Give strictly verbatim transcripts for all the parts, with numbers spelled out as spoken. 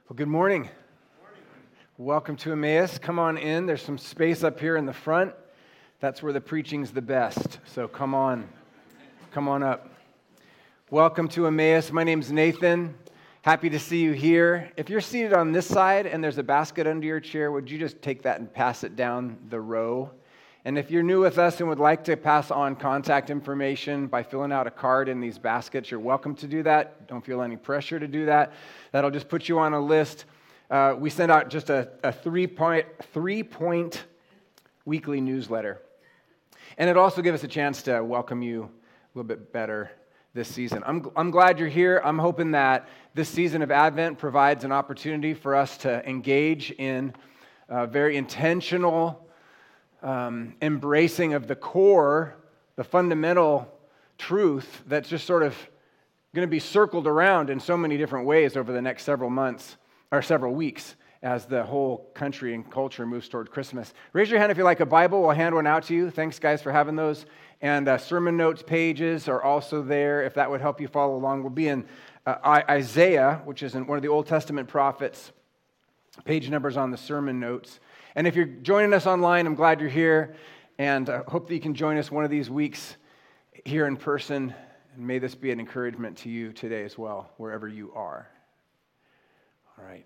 Well, good morning. Good morning. Welcome to Emmaus. Come on in. There's some space up here in the front. That's where the preaching's the best. So come on. Come on up. Welcome to Emmaus. My name's Nathan. Happy to see you here. If you're seated on this side and there's a basket under your chair, would you just take that and pass it down the row? And if you're new with us and would like to pass on contact information by filling out a card in these baskets, you're welcome to do that. Don't feel any pressure to do that. That'll just put you on a list. Uh, we send out just a, a three-point, three-point weekly newsletter. And it also gives us a chance to welcome you a little bit better this season. I'm, I'm glad you're here. I'm hoping that this season of Advent provides an opportunity for us to engage in a very intentional Um, embracing of the core, the fundamental truth that's just sort of going to be circled around in so many different ways over the next several months or several weeks as the whole country and culture moves toward Christmas. Raise your hand if you like a Bible. We'll hand one out to you. Thanks, guys, for having those. And uh, sermon notes pages are also there if that would help you follow along. We'll be in uh, Isaiah, which is in one of the Old Testament prophets. Page numbers on the sermon notes. And if you're joining us online, I'm glad you're here, and I hope that you can join us one of these weeks here in person, and may this be an encouragement to you today as well, wherever you are. All right.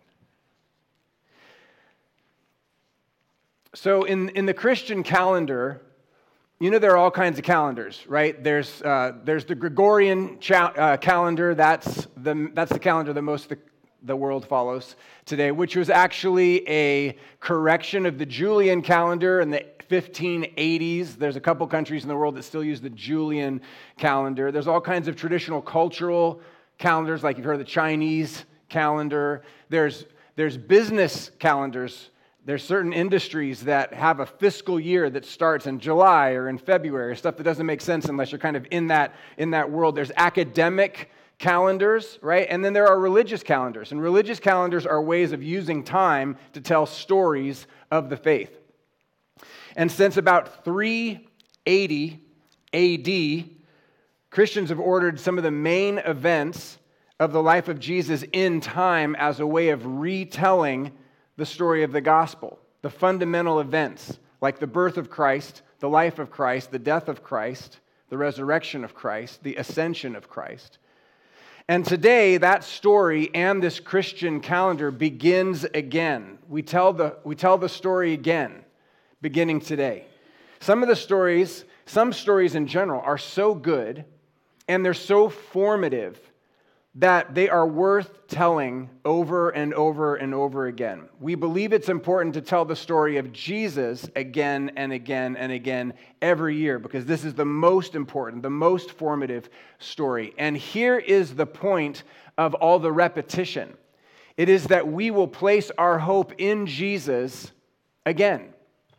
So in, in the Christian calendar, you know there are all kinds of calendars, right? There's uh, there's the Gregorian cha- uh, calendar. That's the that's the calendar that most of the the world follows today, which was actually a correction of the Julian calendar in the fifteen eighties. There's a couple countries in the world that still use the Julian calendar. There's all kinds of traditional cultural calendars, like you've heard of the Chinese calendar. There's, there's business calendars. There's certain industries that have a fiscal year that starts in July or in February, stuff that doesn't make sense unless you're kind of in that, in that world. There's academic calendars, right? And then there are religious calendars. And religious calendars are ways of using time to tell stories of the faith. And since about three eighty A D, Christians have ordered some of the main events of the life of Jesus in time as a way of retelling the story of the gospel. The fundamental events, like the birth of Christ, the life of Christ, the death of Christ, the resurrection of Christ, the ascension of Christ. And today, that story and this Christian calendar begins again. We tell the, we tell the story again, beginning today. Some of the stories, some stories in general, are so good and they're so formative that they are worth telling over and over and over again. We believe it's important to tell the story of Jesus again and again and again every year because this is the most important, the most formative story. And here is the point of all the repetition. It is that we will place our hope in Jesus again.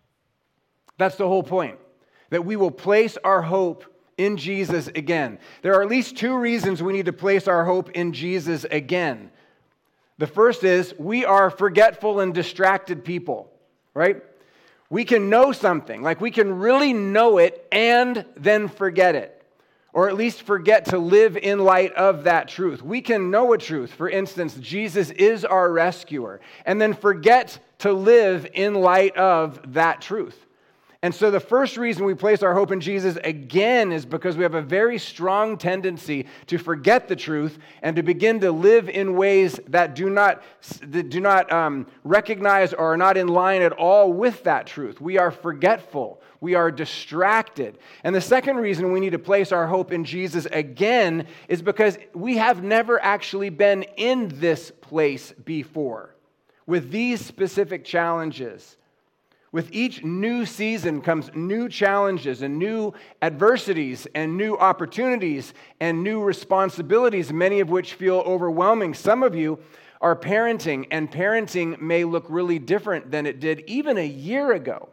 That's the whole point. That we will place our hope in Jesus again. There are at least two reasons we need to place our hope in Jesus again. The first is we are forgetful and distracted people, right? We can know something, like we can really know it and then forget it, or at least forget to live in light of that truth. We can know a truth, for instance, Jesus is our rescuer, and then forget to live in light of that truth. And so the first reason we place our hope in Jesus again is because we have a very strong tendency to forget the truth and to begin to live in ways that do not, that do not um, recognize or are not in line at all with that truth. We are forgetful. We are distracted. And the second reason we need to place our hope in Jesus again is because we have never actually been in this place before with these specific challenges. With each new season comes new challenges and new adversities and new opportunities and new responsibilities, many of which feel overwhelming. Some of you are parenting, and parenting may look really different than it did even a year ago.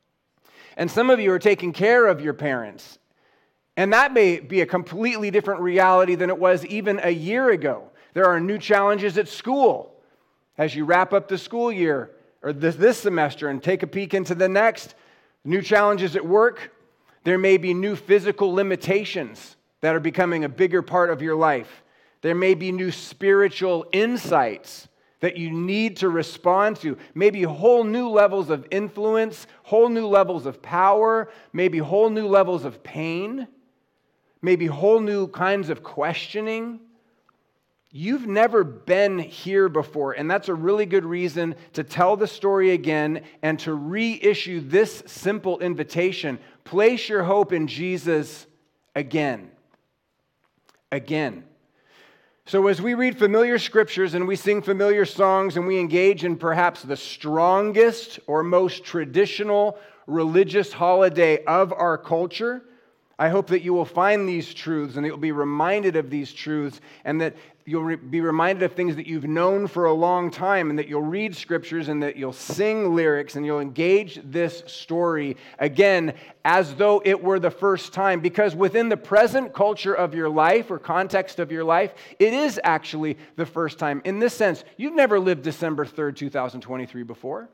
And some of you are taking care of your parents, and that may be a completely different reality than it was even a year ago. There are new challenges at school as you wrap up the school year or this, this semester and take a peek into the next. New challenges at work. There may be new physical limitations that are becoming a bigger part of your life. There may be new spiritual insights that you need to respond to. Maybe whole new levels of influence, whole new levels of power, maybe whole new levels of pain, maybe whole new kinds of questioning. You've never been here before, and that's a really good reason to tell the story again and to reissue this simple invitation. Place your hope in Jesus again. Again. So as we read familiar scriptures and we sing familiar songs and we engage in perhaps the strongest or most traditional religious holiday of our culture, I hope that you will find these truths and that you'll be reminded of these truths and that you'll re- be reminded of things that you've known for a long time and that you'll read scriptures and that you'll sing lyrics and you'll engage this story again as though it were the first time. Because within the present culture of your life or context of your life, it is actually the first time. In this sense, you've never lived December third, twenty twenty-three before.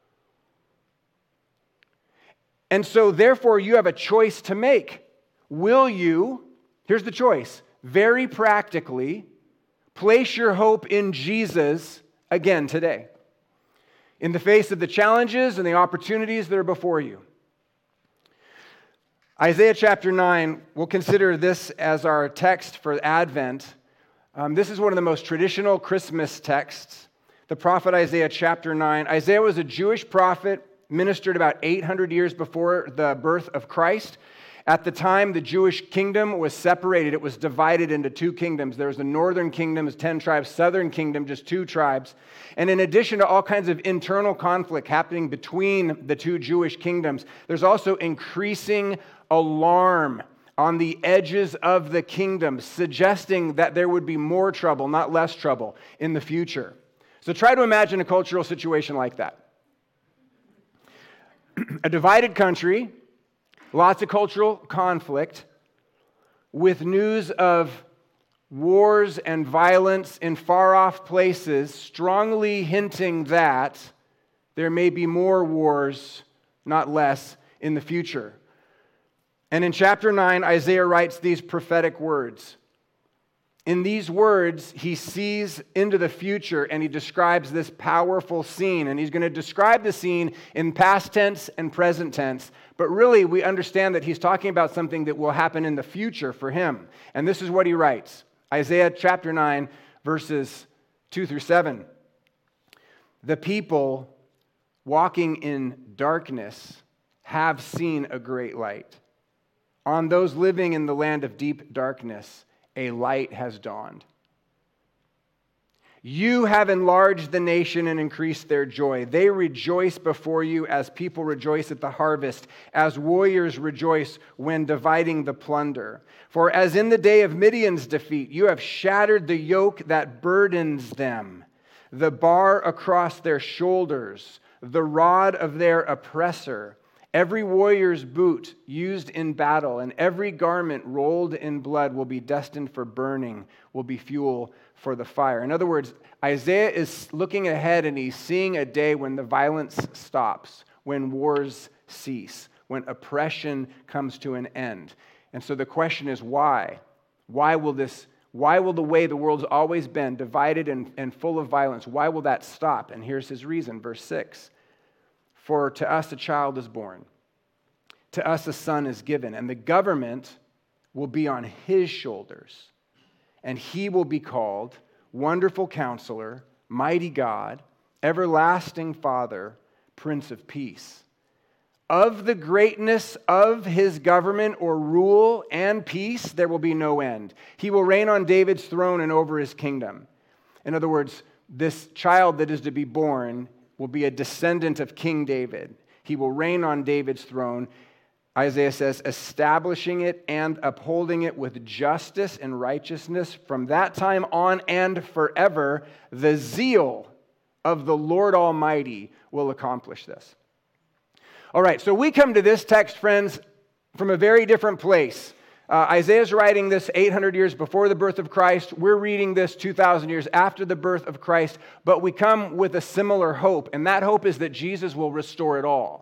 And so therefore you have a choice to make. Will you, here's the choice, very practically, place your hope in Jesus again today, in the face of the challenges and the opportunities that are before you. Isaiah chapter nine, we'll consider this as our text for Advent. Um, this is one of the most traditional Christmas texts, the prophet Isaiah chapter nine. Isaiah was a Jewish prophet, ministered about eight hundred years before the birth of Christ. At the time, the Jewish kingdom was separated. It was divided into two kingdoms. There was the northern kingdom, ten tribes, southern kingdom, just two tribes. And in addition to all kinds of internal conflict happening between the two Jewish kingdoms, there's also increasing alarm on the edges of the kingdom, suggesting that there would be more trouble, not less trouble, in the future. So try to imagine a cultural situation like that. A divided country, lots of cultural conflict, with news of wars and violence in far-off places, strongly hinting that there may be more wars, not less, in the future. And in chapter nine, Isaiah writes these prophetic words. In these words, he sees into the future and he describes this powerful scene. And he's going to describe the scene in past tense and present tense. But really, we understand that he's talking about something that will happen in the future for him. And this is what he writes. Isaiah chapter nine, verses two through seven. The people walking in darkness have seen a great light. On those living in the land of deep darkness, a light has dawned. You have enlarged the nation and increased their joy. They rejoice before you as people rejoice at the harvest, as warriors rejoice when dividing the plunder. For as in the day of Midian's defeat, you have shattered the yoke that burdens them, the bar across their shoulders, the rod of their oppressor. Every warrior's boot used in battle and every garment rolled in blood will be destined for burning, will be fuel for the fire. In other words, Isaiah is looking ahead and he's seeing a day when the violence stops, when wars cease, when oppression comes to an end. And so the question is why? Why will this, why will the way the world's always been, divided and, and full of violence, why will that stop? And here's his reason, verse six. For to us a child is born, to us a son is given, and the government will be on his shoulders, and he will be called Wonderful Counselor, Mighty God, Everlasting Father, Prince of Peace. Of the greatness of his government or rule and peace, there will be no end. He will reign on David's throne and over his kingdom. In other words, this child that is to be born will be a descendant of King David. He will reign on David's throne, Isaiah says, establishing it and upholding it with justice and righteousness from that time on and forever. The zeal of the Lord Almighty will accomplish this. All right, so we come to this text, friends, from a very different place. Uh, Isaiah's writing this eight hundred years before the birth of Christ. We're reading this two thousand years after the birth of Christ, but we come with a similar hope, and that hope is that Jesus will restore it all.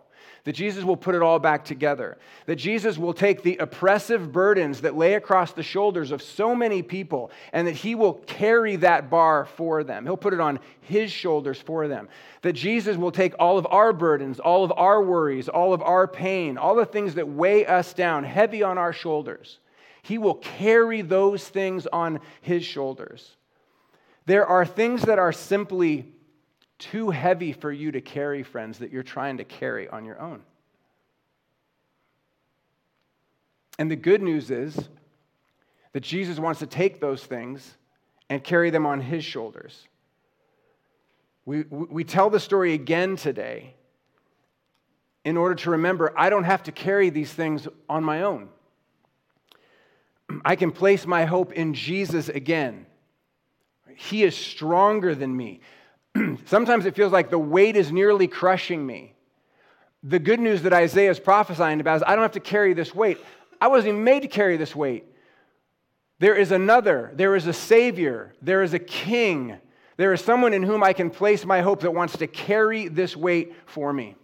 That Jesus will put it all back together. That Jesus will take the oppressive burdens that lay across the shoulders of so many people, and that he will carry that bar for them. He'll put it on his shoulders for them. That Jesus will take all of our burdens, all of our worries, all of our pain, all the things that weigh us down heavy on our shoulders. He will carry those things on his shoulders. There are things that are simply too heavy for you to carry, friends, that you're trying to carry on your own. And the good news is that Jesus wants to take those things and carry them on his shoulders. We, we tell the story again today in order to remember I don't have to carry these things on my own. I can place my hope in Jesus again. He is stronger than me. Sometimes it feels like the weight is nearly crushing me. The good news that Isaiah is prophesying about is I don't have to carry this weight. I wasn't even made to carry this weight. There is another. There is a Savior. There is a King. There is someone in whom I can place my hope that wants to carry this weight for me.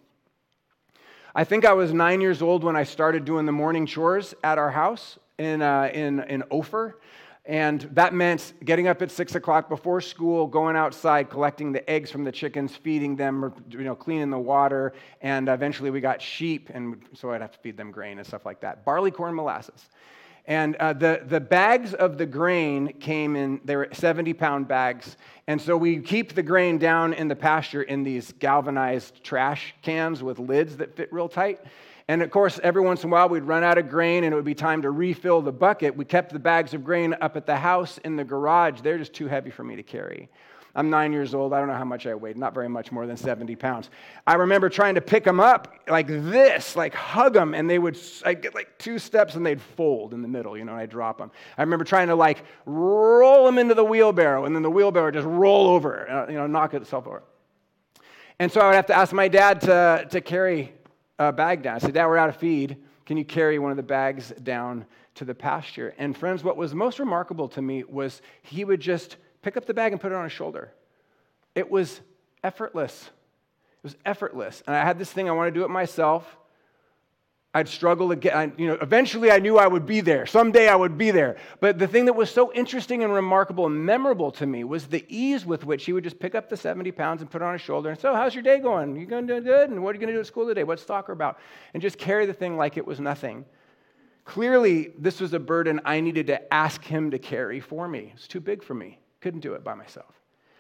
I think I was nine years old when I started doing the morning chores at our house in, uh, in, in Ophir. And that meant getting up at six o'clock before school, going outside, collecting the eggs from the chickens, feeding them, or, you know, cleaning the water. And eventually we got sheep, and so I'd have to feed them grain and stuff like that. Barley, corn, molasses. And uh, the, the bags of the grain came in, they were seventy-pound bags. And so we keep the grain down in the pasture in these galvanized trash cans with lids that fit real tight. And of course, every once in a while, we'd run out of grain and it would be time to refill the bucket. We kept the bags of grain up at the house in the garage. They're just too heavy for me to carry. I'm nine years old. I don't know how much I weighed. Not very much more than seventy pounds. I remember trying to pick them up like this, like hug them, and they would, I'd get like two steps and they'd fold in the middle, you know, and I'd drop them. I remember trying to like roll them into the wheelbarrow, and then the wheelbarrow would just roll over, uh, you know, knock itself over. And so I would have to ask my dad to, to carry a bag down. I said, Dad, we're out of feed. Can you carry one of the bags down to the pasture? And friends, what was most remarkable to me was he would just pick up the bag and put it on his shoulder. It was effortless. It was effortless. And I had this thing, I want to do it myself. I'd struggle to get, I, you know, eventually I knew I would be there. Someday I would be there. But the thing that was so interesting and remarkable and memorable to me was the ease with which he would just pick up the seventy pounds and put it on his shoulder. And so, how's your day going? You going to do good? And what are you going to do at school today? What's soccer about? And just carry the thing like it was nothing. Clearly, this was a burden I needed to ask him to carry for me. It's too big for me. Couldn't do it by myself.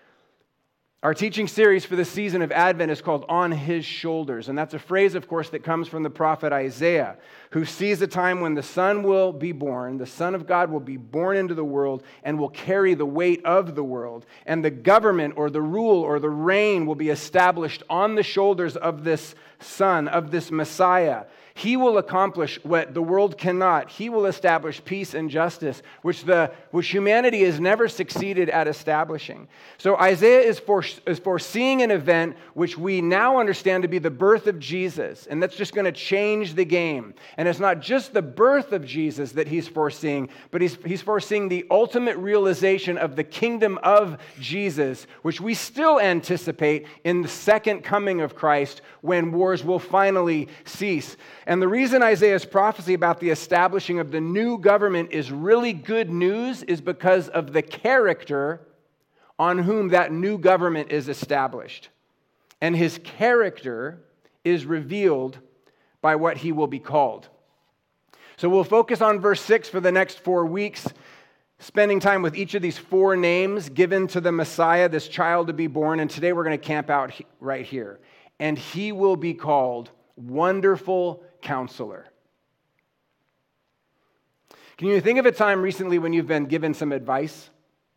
Our teaching series for the season of Advent is called On His Shoulders, and that's a phrase, of course, that comes from the prophet Isaiah, who sees a time when the Son will be born, the Son of God will be born into the world and will carry the weight of the world, and the government or the rule or the reign will be established on the shoulders of this Son, of this Messiah. He will accomplish what the world cannot. He will establish peace and justice, which the which humanity has never succeeded at establishing. So Isaiah is, for, is foreseeing an event which we now understand to be the birth of Jesus, and that's just going to change the game. And it's not just the birth of Jesus that he's foreseeing, but he's, he's foreseeing the ultimate realization of the kingdom of Jesus, which we still anticipate in the second coming of Christ, when wars will finally cease. And the reason Isaiah's prophecy about the establishing of the new government is really good news is because of the character on whom that new government is established. And his character is revealed by what he will be called. So we'll focus on verse six for the next four weeks, spending time with each of these four names given to the Messiah, this child to be born. And today we're going to camp out right here. And he will be called Wonderful Counselor. Can you think of a time recently when you've been given some advice?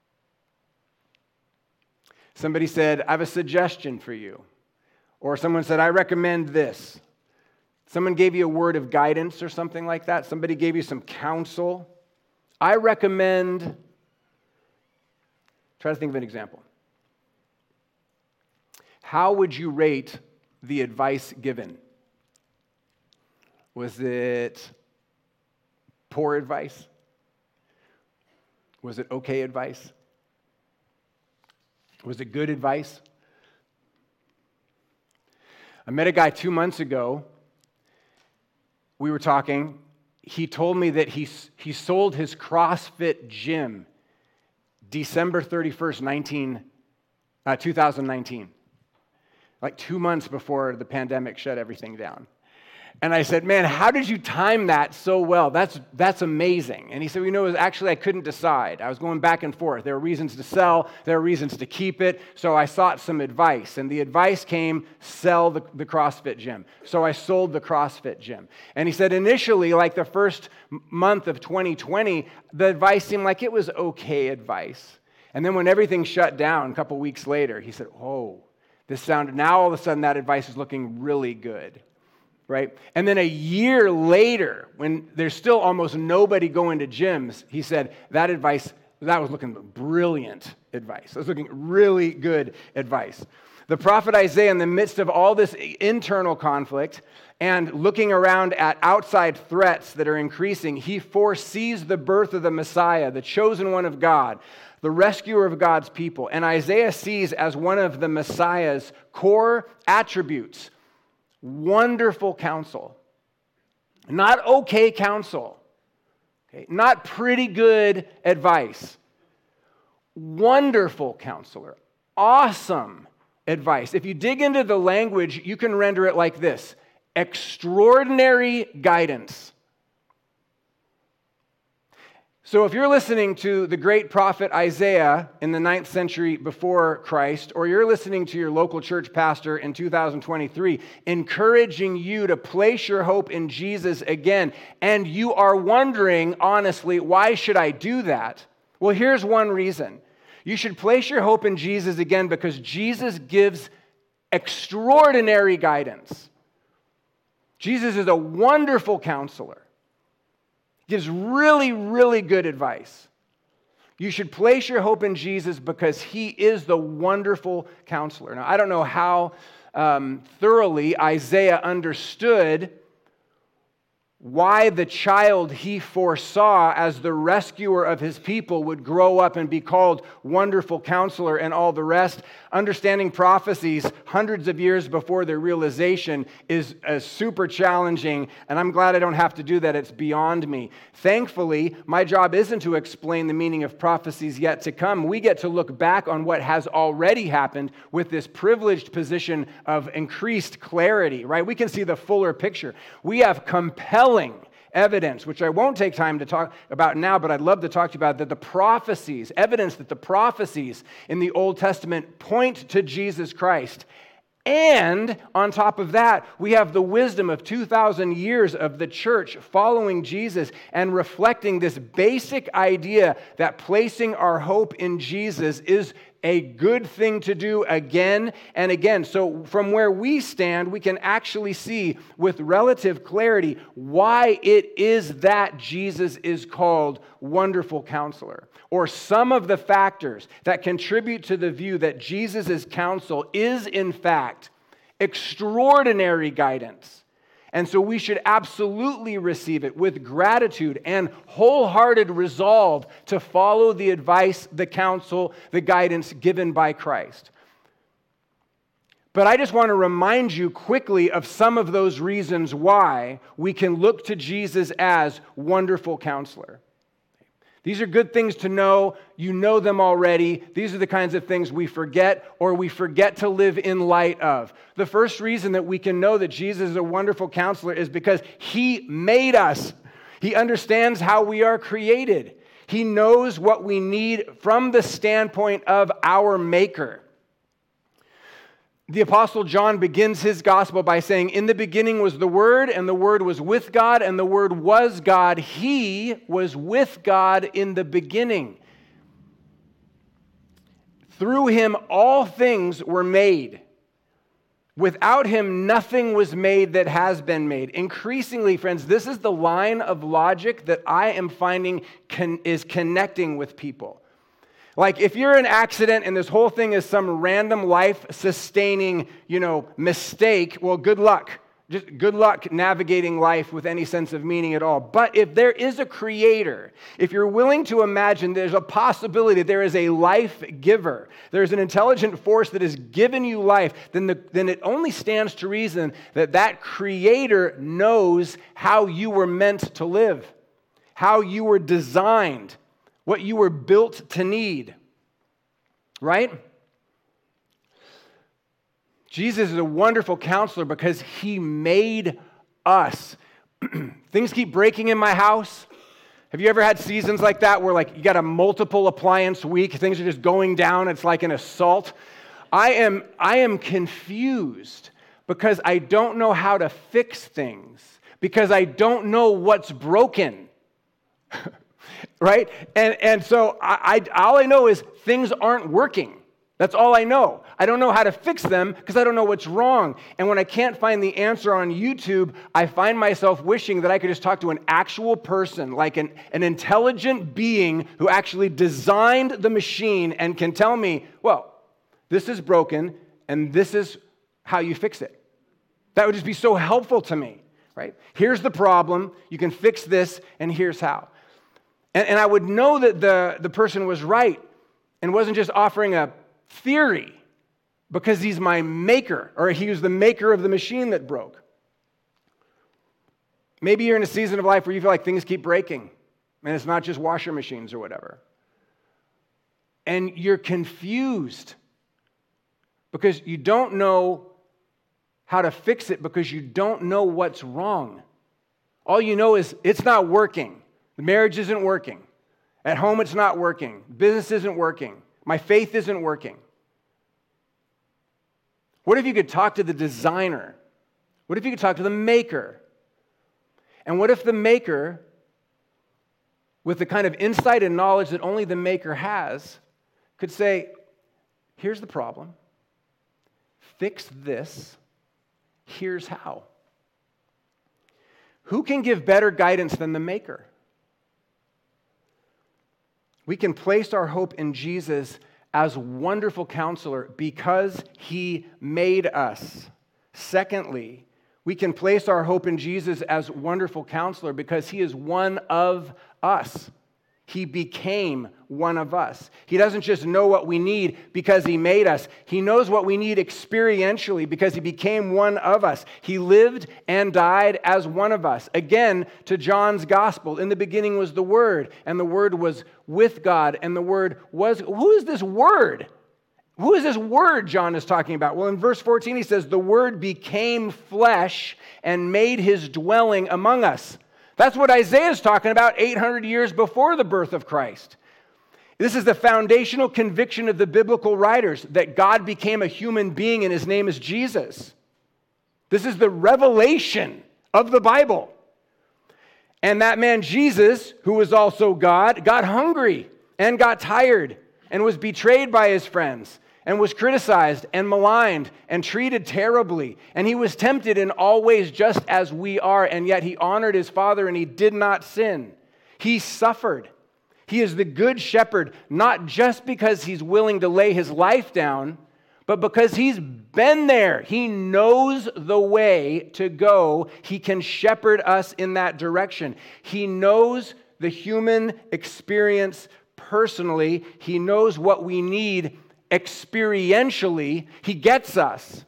Somebody said, I have a suggestion for you. Or someone said, I recommend this. Someone gave you a word of guidance or something like that. Somebody gave you some counsel. I recommend. Try to think of an example. How would you rate the advice given? Was it poor advice? Was it okay advice? Was it good advice? I met a guy two months ago we were talking, he told me that he, he sold his CrossFit gym December thirty-first, nineteen, uh, two thousand nineteen, like two months before the pandemic shut everything down. And I said, man, how did you time that so well? That's that's amazing. And he said, well, you know, it was actually I couldn't decide. I was going back and forth. There were reasons to sell. There were reasons to keep it. So I sought some advice. And the advice came, sell the, the CrossFit gym. So I sold the CrossFit gym. And he said, initially, like the first month of twenty twenty, the advice seemed like it was okay advice. And then when everything shut down a couple weeks later, he said, oh, this sounded, now all of a sudden that advice is looking really good. Right? And then a year later, when there's still almost nobody going to gyms, he said, that advice, that was looking brilliant advice. That was looking really good advice. The prophet Isaiah, in the midst of all this internal conflict and looking around at outside threats that are increasing, he foresees the birth of the Messiah, the chosen one of God, the rescuer of God's people. And Isaiah sees as one of the Messiah's core attributes, wonderful counsel. Not okay counsel. Okay? Not pretty good advice. Wonderful counselor. Awesome advice. If you dig into the language, you can render it like this: extraordinary guidance. So if you're listening to the great prophet Isaiah in the ninth century before Christ, or you're listening to your local church pastor in two thousand twenty-three, encouraging you to place your hope in Jesus again, and you are wondering, honestly, why should I do that? Well, here's one reason. You should place your hope in Jesus again because Jesus gives extraordinary guidance. Jesus is a wonderful counselor. Gives really, really good advice. You should place your hope in Jesus because he is the wonderful counselor. Now, I don't know how um, thoroughly Isaiah understood why the child he foresaw as the rescuer of his people would grow up and be called Wonderful Counselor and all the rest. Understanding prophecies hundreds of years before their realization is uh, super challenging, and I'm glad I don't have to do that. It's beyond me. Thankfully, my job isn't to explain the meaning of prophecies yet to come. We get to look back on what has already happened with this privileged position of increased clarity, right? We can see the fuller picture. We have compelling evidence, which I won't take time to talk about now, but I'd love to talk to you about, that the prophecies, evidence that the prophecies in the Old Testament point to Jesus Christ. And on top of that, we have the wisdom of two thousand years of the church following Jesus and reflecting this basic idea that placing our hope in Jesus is a good thing to do again and again. So from where we stand, we can actually see with relative clarity why it is that Jesus is called Wonderful Counselor, or some of the factors that contribute to the view that Jesus' counsel is, in fact, extraordinary guidance. And so we should absolutely receive it with gratitude and wholehearted resolve to follow the advice, the counsel, the guidance given by Christ. But I just want to remind you quickly of some of those reasons why we can look to Jesus as Wonderful Counselor. These are good things to know. You know them already. These are the kinds of things we forget or we forget to live in light of. The first reason that we can know that Jesus is a wonderful counselor is because he made us. He understands how we are created. He knows what we need from the standpoint of our Maker. The Apostle John begins his gospel by saying, in the beginning was the Word, and the Word was with God, and the Word was God. He was with God in the beginning. Through him all things were made. Without him nothing was made that has been made. Increasingly, friends, this is the line of logic that I am finding con- is connecting with people. Like, if you're in an accident and this whole thing is some random life-sustaining, you know, mistake, well, good luck. just good luck navigating life with any sense of meaning at all. But if there is a creator, if you're willing to imagine there's a possibility that there is a life giver, there's an intelligent force that has given you life, then, the, then it only stands to reason that that creator knows how you were meant to live, how you were designed, what you were built to need, right? Jesus is a wonderful counselor because he made us. Things keep breaking in my house. Have you ever had seasons like that where like you got a multiple appliance week, things are just going down, it's like an assault? I am, I am confused because I don't know how to fix things, because I don't know what's broken, right? And, and so I, I, all I know is things aren't working. That's all I know. I don't know how to fix them because I don't know what's wrong. And when I can't find the answer on YouTube, I find myself wishing that I could just talk to an actual person, like an, an intelligent being who actually designed the machine and can tell me, well, this is broken and this is how you fix it. That would just be so helpful to me, right? Here's the problem. You can fix this and here's how. And, and I would know that the, the person was right and wasn't just offering a theory because he's my maker, or he was the maker of the machine that broke. Maybe you're in a season of life where you feel like things keep breaking, and it's not just washer machines or whatever. And you're confused because you don't know how to fix it because you don't know what's wrong. All you know is it's not working. The marriage isn't working. At home, it's not working. Business isn't working. My faith isn't working. What if you could talk to the designer? What if you could talk to the maker? And what if the maker, with the kind of insight and knowledge that only the maker has, could say, here's the problem. Fix this. Here's how. Who can give better guidance than the maker? We can place our hope in Jesus as wonderful counselor because he made us. Secondly, we can place our hope in Jesus as wonderful counselor because he is one of us. He became one of us. He doesn't just know what we need because he made us. He knows what we need experientially because he became one of us. He lived and died as one of us. Again, to John's gospel, in the beginning was the Word, and the Word was with God, and the Word was... Who is this Word? Who is this Word John is talking about? Well, in verse fourteen, he says, the Word became flesh and made his dwelling among us. That's what Isaiah is talking about eight hundred years before the birth of Christ. This is the foundational conviction of the biblical writers, that God became a human being and his name is Jesus. This is the revelation of the Bible. And that man Jesus, who was also God, got hungry and got tired and was betrayed by his friends and was criticized and maligned and treated terribly. And he was tempted in all ways just as we are, and yet he honored his Father and he did not sin. He suffered. He is the good shepherd, not just because he's willing to lay his life down, but because he's been there. He knows the way to go. He can shepherd us in that direction. He knows the human experience personally. He knows what we need experientially. He gets us.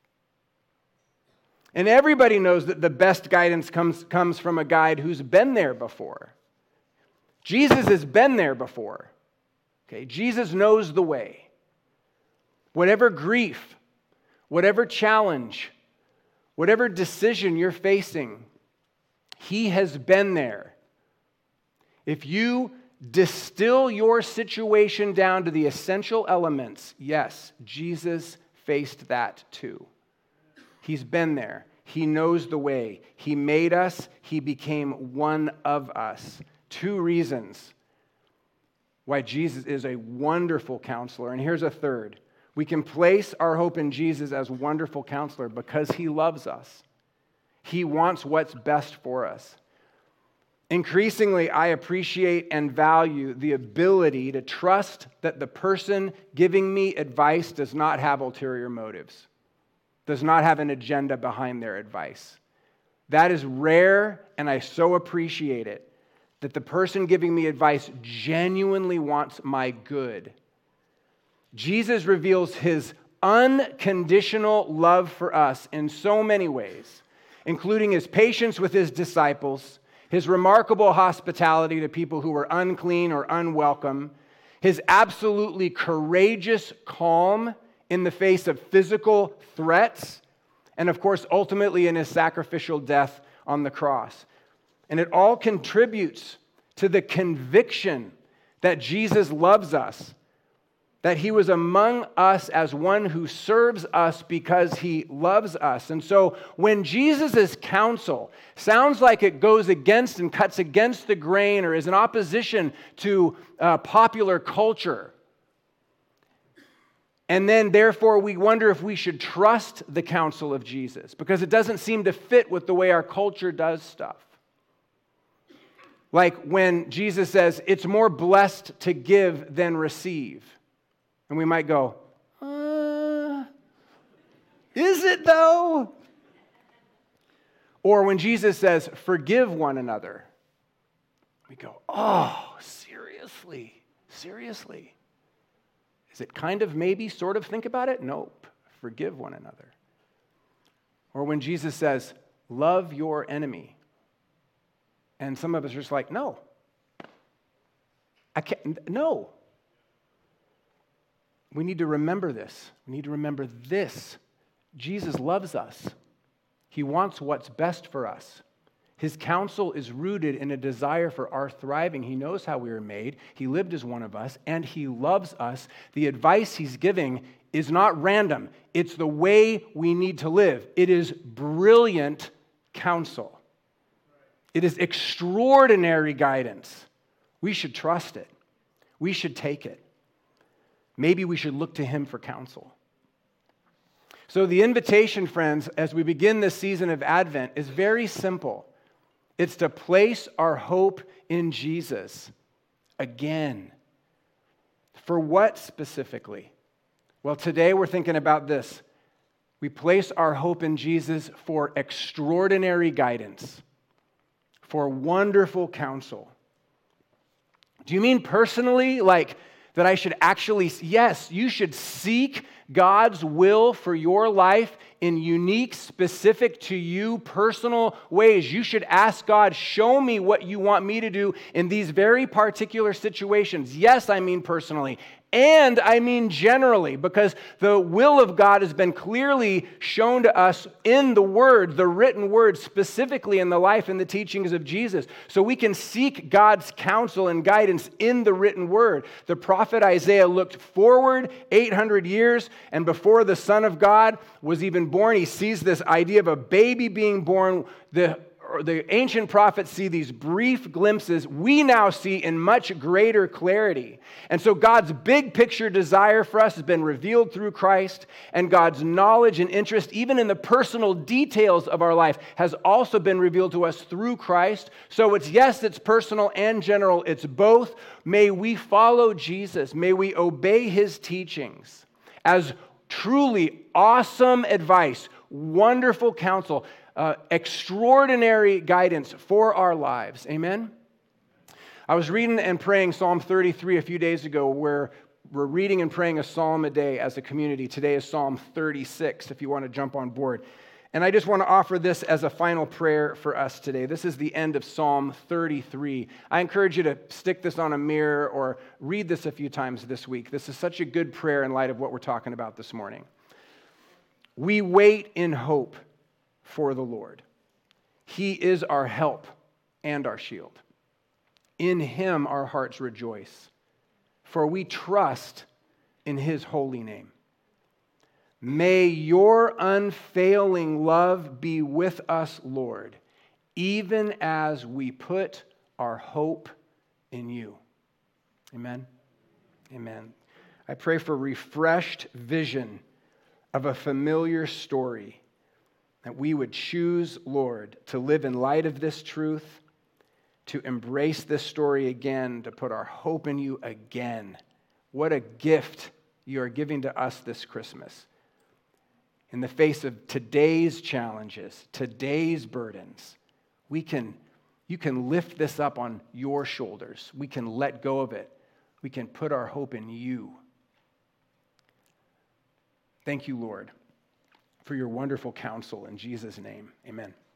And everybody knows that the best guidance comes, comes from a guide who's been there before. Jesus has been there before. Okay, Jesus knows the way. Whatever grief, whatever challenge, whatever decision you're facing, he has been there. If you distill your situation down to the essential elements, yes, Jesus faced that too. He's been there. He knows the way. He made us. He became one of us. Two reasons why Jesus is a wonderful counselor. And here's a third. We can place our hope in Jesus as wonderful counselor because he loves us. He wants what's best for us. Increasingly, I appreciate and value the ability to trust that the person giving me advice does not have ulterior motives. does not have an agenda behind their advice. That is rare, and I so appreciate it, that the person giving me advice genuinely wants my good. Jesus reveals his unconditional love for us in so many ways, including his patience with his disciples, his remarkable hospitality to people who were unclean or unwelcome, his absolutely courageous calm in the face of physical threats, and of course, ultimately in his sacrificial death on the cross. And it all contributes to the conviction that Jesus loves us, that he was among us as one who serves us because he loves us. And so when Jesus' counsel sounds like it goes against and cuts against the grain or is in opposition to uh, popular culture, and then, therefore, we wonder if we should trust the counsel of Jesus because it doesn't seem to fit with the way our culture does stuff. Like when Jesus says, it's more blessed to give than receive. And we might go, uh, is it though? Or when Jesus says, forgive one another, we go, oh, seriously, seriously. Is it kind of maybe sort of think about it? Nope. Forgive one another. Or when Jesus says, love your enemy. And some of us are just like, no. I can't, no. We need to remember this. We need to remember this. Jesus loves us. He wants what's best for us. His counsel is rooted in a desire for our thriving. He knows how we were made. He lived as one of us, and he loves us. The advice he's giving is not random. It's the way we need to live. It is brilliant counsel. It is extraordinary guidance. We should trust it. We should take it. Maybe we should look to him for counsel. So the invitation, friends, as we begin this season of Advent is very simple. It's to place our hope in Jesus again. For what specifically? Well, today we're thinking about this. We place our hope in Jesus for extraordinary guidance, for wonderful counsel. Do you mean personally, like that I should actually, yes, you should seek God's will for your life in unique, specific to you, personal ways. You should ask God, show me what you want me to do in these very particular situations. Yes, I mean personally. And I mean generally, because the will of God has been clearly shown to us in the Word, the written Word, specifically in the life and the teachings of Jesus. So we can seek God's counsel and guidance in the written Word. The prophet Isaiah looked forward eight hundred years, and before the Son of God was even born, he sees this idea of a baby being born. The The ancient prophets see these brief glimpses. We now see in much greater clarity. And so God's big picture desire for us has been revealed through Christ, and God's knowledge and interest, even in the personal details of our life, has also been revealed to us through Christ. So it's, yes, it's personal and general. It's both. May we follow Jesus. May we obey his teachings as truly awesome advice, wonderful counsel, Uh, extraordinary guidance for our lives. Amen? I was reading and praying Psalm thirty-three a few days ago, where we're reading and praying a psalm a day as a community. Today is Psalm thirty-six, if you want to jump on board. And I just want to offer this as a final prayer for us today. This is the end of Psalm thirty-three. I encourage you to stick this on a mirror or read this a few times this week. This is such a good prayer in light of what we're talking about this morning. We wait in hope for the Lord. He is our help and our shield. In him our hearts rejoice, for we trust in his holy name. May your unfailing love be with us, Lord, even as we put our hope in you. Amen. Amen. I pray for refreshed vision of a familiar story, that we would choose, Lord, to live in light of this truth, to embrace this story again, to put our hope in you again. What a gift you are giving to us this Christmas. in the face of today's challenges, today's burdens, we can, you can lift this up on your shoulders. We can let go of it. We can put our hope in you. Thank you, Lord, for your wonderful counsel. In Jesus' name, amen.